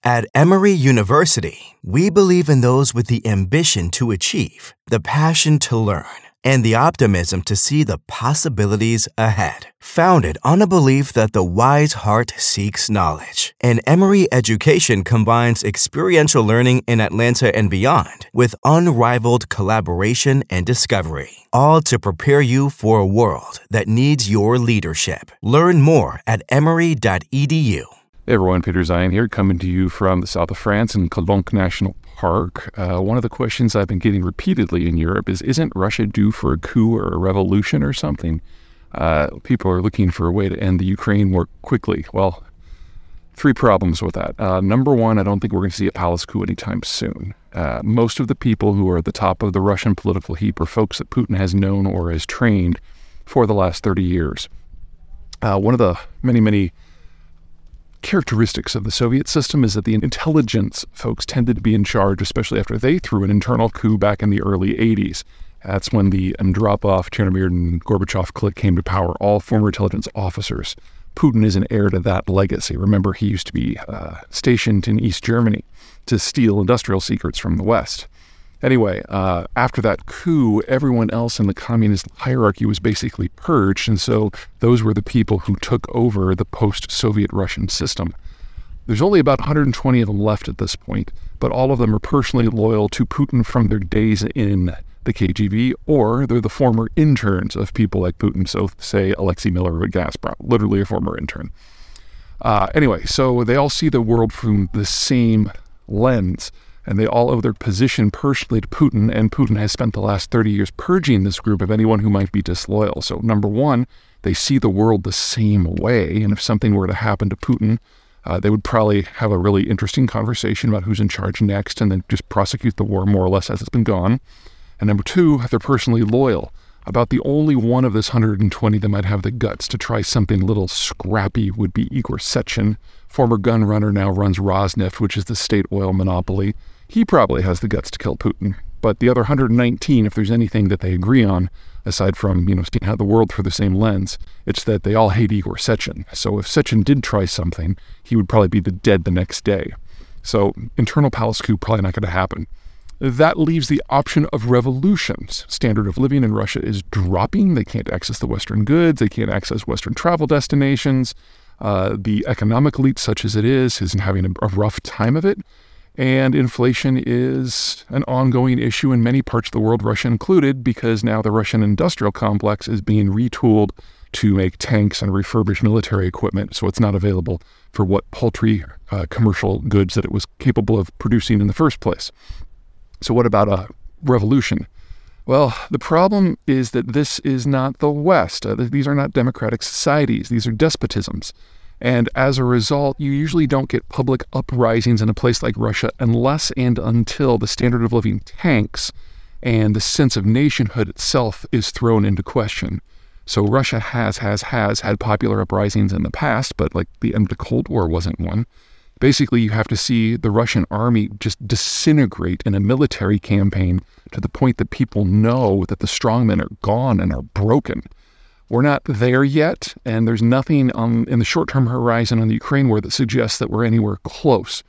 At Emory University, we believe in those with the ambition to achieve, the passion to learn, and the optimism to see the possibilities ahead. Founded on a belief that the wise heart seeks knowledge, and Emory education combines experiential learning in Atlanta and beyond with unrivaled collaboration and discovery, all to prepare you for a world that needs your leadership. Learn more at emory.edu. Hey everyone, Peter Zion here, coming to you from the south of France in Calanque National Park. One of the questions I've been getting repeatedly in Europe is, isn't Russia due for a coup or a revolution or something? People are looking for a way to end the Ukraine war quickly. Well, three problems with that. Number one, I don't think we're going to see a palace coup anytime soon. Most of the people who are at the top of the Russian political heap are folks that Putin has known or has trained for the last 30 years. One of the many characteristics of the Soviet system is that the intelligence folks tended to be in charge, especially after they threw an internal coup back in the early 80s. That's when the Andropov, Chernomyrdin, and Gorbachev clique came to power, all former intelligence officers. Putin is an heir to that legacy. Remember, he used to be stationed in East Germany to steal industrial secrets from the West. Anyway, after that coup, everyone else in the communist hierarchy was basically purged, and so those were the people who took over the post-Soviet Russian system. There's only about 120 of them left at this point, but all of them are personally loyal to Putin from their days in the KGB, or they're the former interns of people like Putin, so say Alexei Miller at Gazprom, literally a former intern. Anyway, so they all see the world from the same lens, and they all owe their position personally to Putin, and Putin has spent the last 30 years purging this group of anyone who might be disloyal. So number one, they see the world the same way, and if something were to happen to Putin, they would probably have a really interesting conversation about who's in charge next, and then just prosecute the war more or less as it's been gone. And number two, they're personally loyal. About the only one of this 120 that might have the guts to try something a little scrappy would be Igor Sechin, former gun runner, now runs Rosneft, which is the state oil monopoly. He probably has the guts to kill Putin. But the other 119, if there's anything that they agree on, aside from, seeing how the world through the same lens, it's that they all hate Igor Sechin. So if Sechin did try something, he would probably be dead the next day. So internal palace coup probably not going to happen. That leaves the option of revolutions. Standard of living in Russia is dropping. They can't access the Western goods. They can't access Western travel destinations. The economic elite, such as it is having a rough time of it. And inflation is an ongoing issue in many parts of the world, Russia included, because now the Russian industrial complex is being retooled to make tanks and refurbish military equipment, so it's not available for what paltry commercial goods that it was capable of producing in the first place. So what about a revolution? Well, the problem is that this is not the West. These are not democratic societies. These are despotisms. And as a result, you usually don't get public uprisings in a place like Russia unless and until the standard of living tanks and the sense of nationhood itself is thrown into question. So Russia has had popular uprisings in the past, but like the end of the Cold War wasn't one. Basically, you have to see the Russian army just disintegrate in a military campaign to the point that people know that the strongmen are gone and are broken. We're not there yet, and there's nothing in the short-term horizon on the Ukraine war that suggests that we're anywhere close.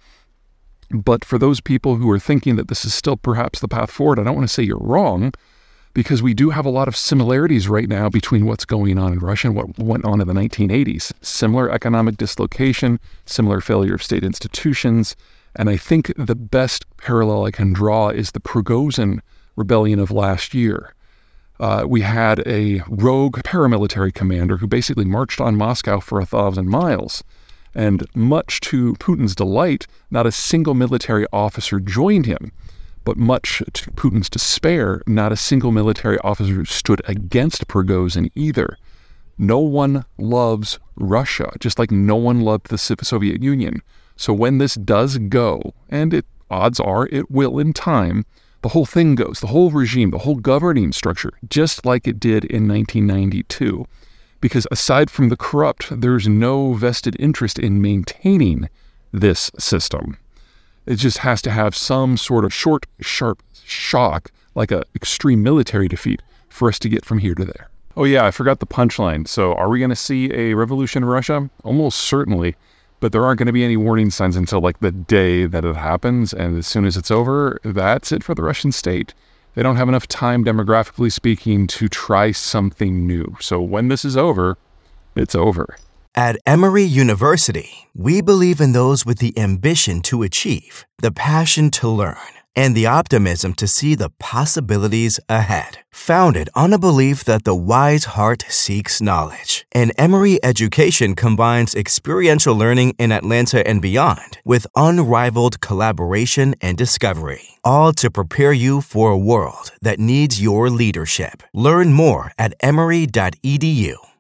But for those people who are thinking that this is still perhaps the path forward, I don't want to say you're wrong, because we do have a lot of similarities right now between what's going on in Russia and what went on in the 1980s. Similar economic dislocation, similar failure of state institutions, and I think the best parallel I can draw is the Prigozhin rebellion of last year. We had a rogue paramilitary commander who basically marched on Moscow for 1,000 miles, and much to Putin's delight, not a single military officer joined him. But much to Putin's despair, not a single military officer stood against Prigozhin either. No one loves Russia, just like no one loved the Soviet Union. So when this does go, and odds are it will in time, the whole thing goes, the whole regime, the whole governing structure, just like it did in 1992. Because aside from the corrupt, there's no vested interest in maintaining this system. It just has to have some sort of short, sharp shock, like an extreme military defeat, for us to get from here to there. Oh yeah, I forgot the punchline. So are we going to see a revolution in Russia? Almost certainly. but there aren't going to be any warning signs until like the day that it happens. And as soon as it's over, that's it for the Russian state. They don't have enough time, demographically speaking, to try something new. So when this is over, it's over. At Emory University, we believe in those with the ambition to achieve, the passion to learn, and the optimism to see the possibilities ahead. Founded on a belief that the wise heart seeks knowledge, and Emory Education combines experiential learning in Atlanta and beyond with unrivaled collaboration and discovery, all to prepare you for a world that needs your leadership. Learn more at emory.edu.